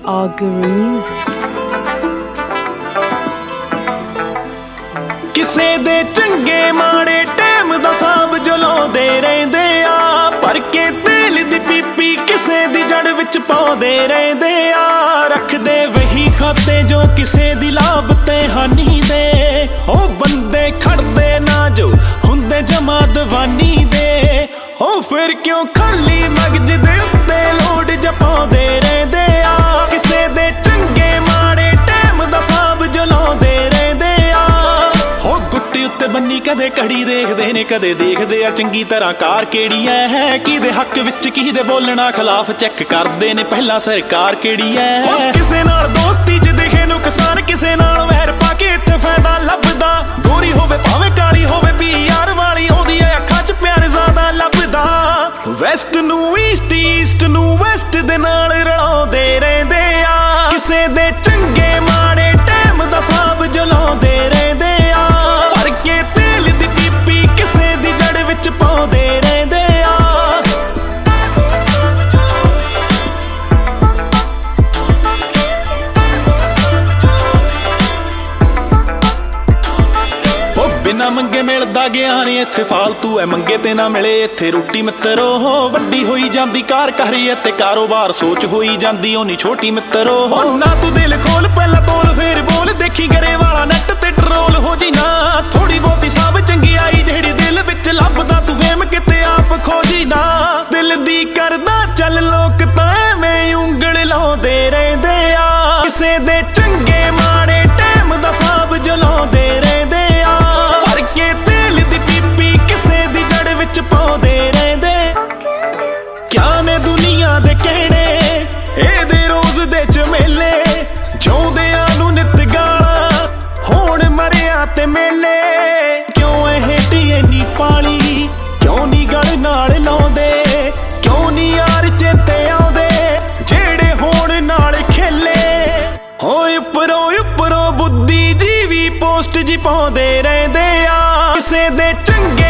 Our Guru Music। ਕਿਸੇ ਦੇ ਚੰਗੇ ਮਾੜੇ ਟਾਈਮ ਦਾ ਸਾਬ ਜਲਾਉਂਦੇ ਰਹਿੰਦੇ ਆ, ਭਰ ਕੇ ਤੇਲ ਦੀ ਪੀਪੀ ਕਿਸੇ ਦੀ ਜੜ ਵਿੱਚ ਪਾਉਂਦੇ ਰਹਿੰਦੇ ਆ। ਰੱਖਦੇ ਵਹੀ ਖਾਤੇ ਜੋ ਕਿਸੇ ਦੀ ਲਾਭ ਤੇ ਹਾਨੀ ਦੇ, ਉਹ ਬੰਦੇ ਖੜਦੇ ਨਾ ਜੋ ਹੁੰਦੇ ਜਮਾ ਦਵਾਨੀ ਦੇ। ਉਹ ਫਿਰ ਕਿਉਂ ਖਾਲੀ ਮਗਜ ਦੇ ਉੱਤੇ ਲੋਡ ਜਪਾਉਂਦੇ ਰਹਿੰਦੇ ਆ, ਕਿਸੇ ਦੇ ਚੰਗੇ ਮਾੜੇ ਟਾਈਮ ਦਾ ਸਾਬ ਜਲਾਉਂਦੇ ਰਹਿੰਦੇ ਆ। ਉਹ ਗੁੱਟੀ ਉੱਤੇ ਬੰਨੀ ਕਦੇ ਘੜੀ ਦੇਖਦੇ ਨੇ, ਕਦੇ ਦੇਖਦੇ ਆ ਚੰਗੀ ਤਰ੍ਹਾਂ ਕਾਰ ਕਿਹੜੀ ਹੈ, ਕਿਹਦੇ ਹੱਕ ਵਿੱਚ ਕਿਹਦੇ ਬੋਲਣਾ ਖਿਲਾਫ ਚੈੱਕ ਕਰਦੇ ਨੇ ਪਹਿਲਾਂ ਸਰਕਾਰ ਕਿਹੜੀ ਹੈ। ਕਿਸੇ ਨਾਲ ਦੋਸਤੀ 'ਚ ਦਿਖੇ ਨੁਕਸਾਨ, ਕਿਸੇ ਨਾਲ ਵੈਰ ਪਾ ਕੇ ਇੱਥੇ ਫਾਇਦਾ ਲੱਭਦਾ। ਗੋਰੀ ਹੋਵੇ ਭਾਵੇਂ ਕਾਲੀ ਹੋਵੇ, PR ਵਾਲੀ ਆਉਂਦੀ ਐ ਅੱਖਾਂ 'ਚ ਪਿਆਰ ਜ਼ਿਆਦਾ ਲੱਭਦਾ। ਵੈਸਟ ਨੂੰ ਈਸਟ, ਈਸਟ ਨੂੰ ਵੈਸਟ ਦੇ ਨਾਲ ਰਲਾਉਂਦੇ ਰਹਿੰਦੇ ਆ, ਕਿਸੇ ਦੇ ਚੰਗੇ ਮਾੜੇ ਟਾਈਮ ਦਾ ਸਾਬ ਜਲਾਉਂਦੇ ਰਹਿੰਦੇ ਆ। ਭਰ ਕੇ ਤੇਲ ਦੀ ਪੀਪੀ ਕਿਸੇ ਦੀ ਜੜ ਵਿੱਚ ਪਾਉਂਦੇ ਰਹਿੰਦੇ ਆ। ਉਹ ਬਿਨਾਂ ਮੰਗੇ ਮਿਲਦਾ ਗਿਆਨ ਇੱਥੇ ਫਾਲਤੂ ਐ, ਮੰਗੇ ਤੇ ਨਾ ਮਿਲੇ ਇੱਥੇ ਰੋਟੀ ਮਿੱਤਰੋ। ਵੱਡੀ ਹੋਈ ਜਾਂਦੀ ਕਾਰ ਕਰੀ ਤੇ ਕਾਰੋਬਾਰ ਸੋਚ ਹੋਈ ਜਾਂਦੀ ਓਨੀ ਛੋਟੀ ਮਿੱਤਰੋ। ਨਾ ਤੂੰ ਦਿਲ ਖੋਲ ਪਹਿਲਾਂ ਤੋਲ ਫੇਰ ਬੋਲ, ਦੇਖੀ ਗਰੇ ਵਾਲਾ ਨੈਟ ਤੇ ਟਰੋਲ ਹੋ ਜੀ ਨਾ। ਥੋੜੀ ਬਹੁਤੀ ਸਭ ਚੰਗਿਆਈ ਜਿਹੜੀ ਦਿਲ ਵਿੱਚ ਲੱਭਦਾ, ਤੂੰ ਫੇਮ ਕਿਤੇ ਆਪ ਖੋਜੀ ਨਾ। ਦਿਲ ਦੀ ਕਰਦਾ ਚੱਲ ਲੋਕ ਤਾਂ ਐਵੇਂ ਉਂਗਲ ਲਾਉਂਦੇ ਰਹਿੰਦੇ ਆ, ਕਿਸੇ ਦੇ ਚੰਗੇ ਮਾੜੇ ਟਾਈਮ ਦਾ ਸਾਬ ਜਲਾਉਂਦੇ ਰਹਿੰਦੇ ਆ। ਭਰ ਕੇ ਤੇਲ ਦੀ ਪੀਪੀ ਕਿਸੇ ਦੀ ਜੜ ਵਿੱਚ ਪਾਉਂਦੇ ਰਹਿੰਦੇ। ਕਿਆ ਨੇ ਦੁਨੀਆ ਦੇ ਕਹਿਣੇ ਇਹਦੇ ਰੋਜ਼ ਦੇ ਝਮੇਲੇ, ਜਿਉਂਦਿਆਂ ਨੂੰ ਨਿੱਤ ਗਾਲਾਂ ਹੋਣ ਮਰਿਆ ਤੇ ਮੇਲੇ। ਕਿਉਂ ਇਹ ਢੀਏ ਨੀ ਪਾਲੀ, ਕਿਉਂ ਨੀ ਗਲ ਨਾਲ ਲਾਉਂਦੇ, ਕਿਉਂ ਨੀ ਯਾਰ ਚੇਤੇ ਆਉਂਦੇ ਜਿਹੜੇ ਹੋਣ ਨਾਲ ਖੇਲੇ। ਹੋਏ ਉੱਪਰੋਂ ਬੁੱਧੀ ਜੀਵੀ ਪੋਸਟ ਜੀ ਪਾਉਂਦੇ ਰਹਿੰਦੇ ਆ, ਕਿਸੇ ਦੇ ਚੰਗੇ